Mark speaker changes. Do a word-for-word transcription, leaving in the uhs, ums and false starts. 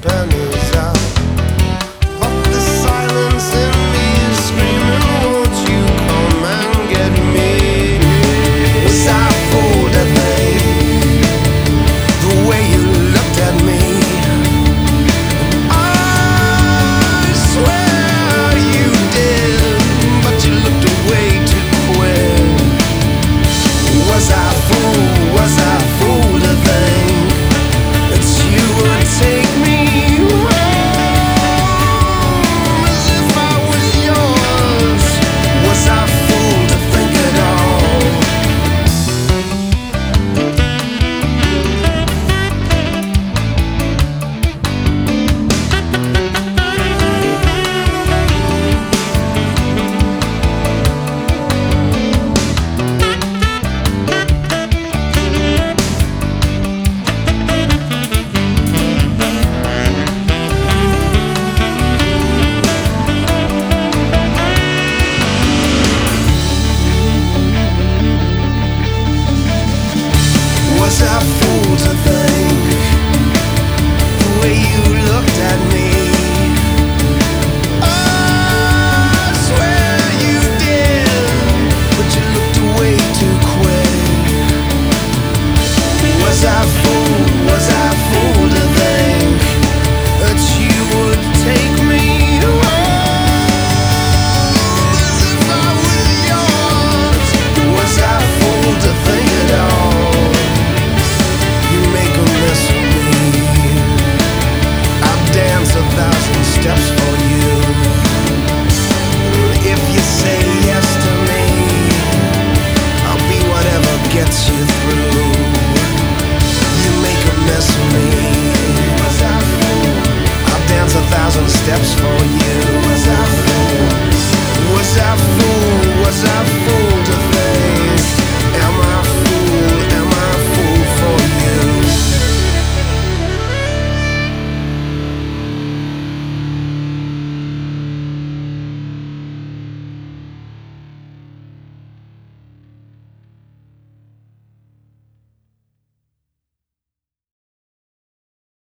Speaker 1: pennies out. But the silence in me is screaming, won't you come and get me? Was I a fool to think the way you looked at me? I swear you did, but you looked away too quick. Was I a fool, was I a fool to think that you would take me home as if I was yours? Was I a fool to think at all? Was I a fool to think the way you looked at me?